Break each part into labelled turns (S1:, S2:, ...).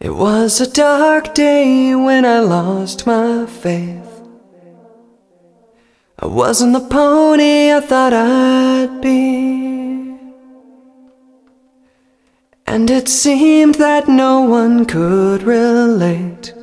S1: It was a dark day when I lost my faith. I wasn't the pony I thought I'd be, and it seemed that no one could relate.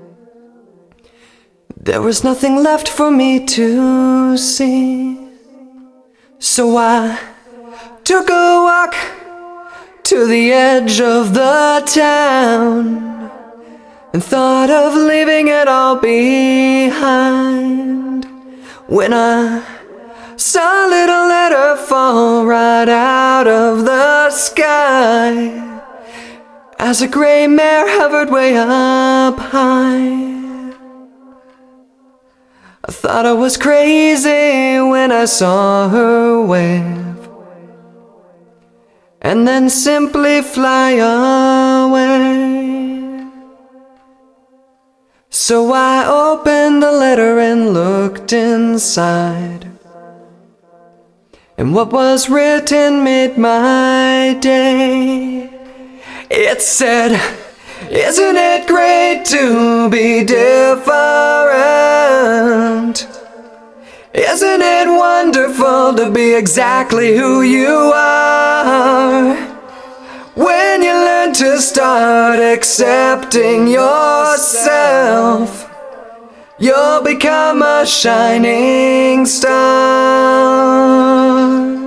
S1: There was nothing left for me to see. So I took a walk to the edge of the town and thought of leaving it all behind, when I saw a little letter fall right out of the sky as a gray mare hovered way up high. I thought I was crazy when I saw her wave and then simply fly away. So I opened the letter and looked inside, and what was written made my day. It said, "Isn't it great to be different? Isn't it wonderful to be exactly who you are? When you learn to start accepting yourself, you'll become a shining star."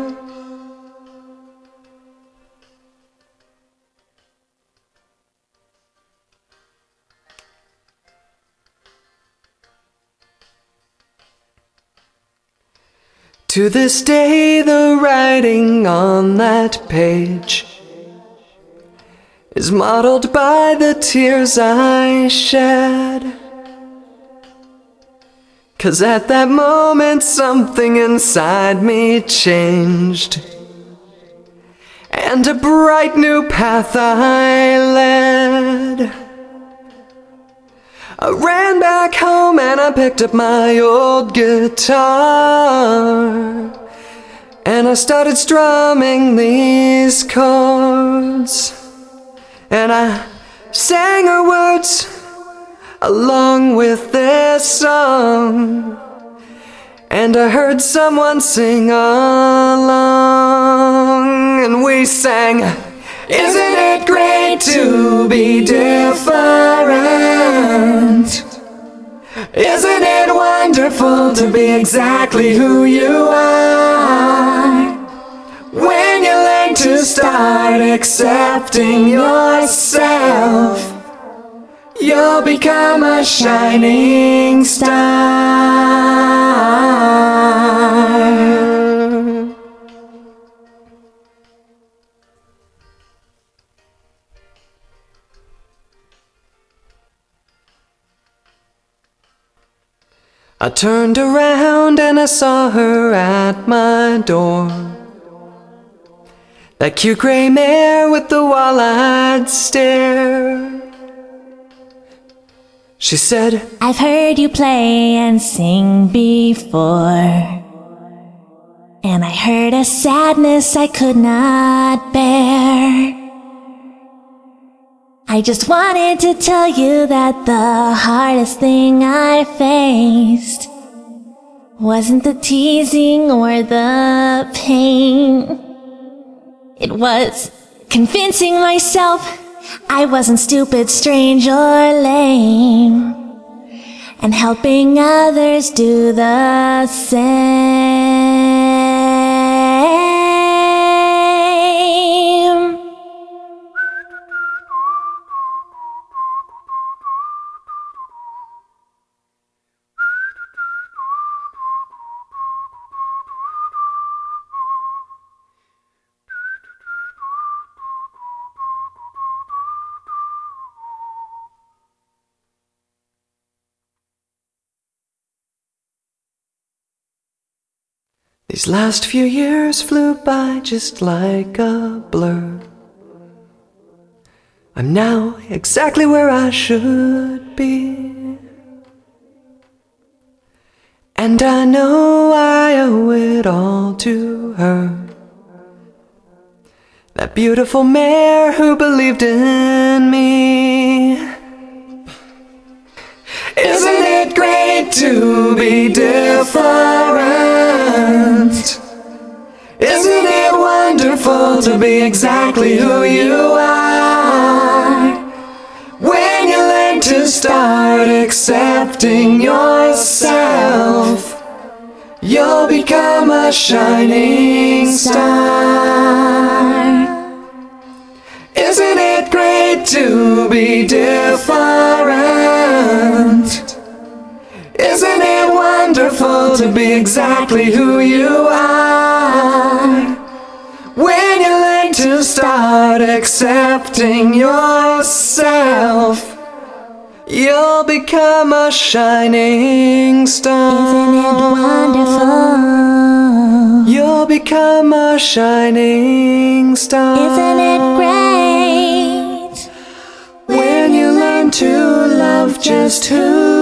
S1: To this day, the writing on that page is modeled by the tears I shed. 'Cause at that moment something inside me changed, and a bright new path I led. I ran back home and I picked up my old guitar, and I started strumming these chords, and I sang her words along with this song, and I heard someone sing along, and we sang, "Isn't it great to be different? Isn't it wonderful to be exactly who you are? When you learn to start accepting yourself, you'll become a shining star." I turned around and I saw her at my door, that cute gray mare with the wall-eyed stare. She said,
S2: "I've heard you play and sing before, and I heard a sadness I could not bear. I just wanted to tell you that the hardest thing I faced wasn't the teasing or the pain. It was convincing myself I wasn't stupid, strange, or lame, and helping others do the same."
S1: These last few years flew by just like a blur. I'm now exactly where I should be, and I know I owe it all to her. That beautiful mare who believed in me. be different? Isn't it wonderful to be exactly who you are? When you learn to start accepting yourself, you'll become a shining star. Isn't it great to be different? Isn't it wonderful to be exactly who you are? When you learn to start accepting yourself, you'll become a shining star.
S2: Isn't it wonderful?
S1: You'll become a shining star.
S2: Isn't it great?
S1: When you learn to love just who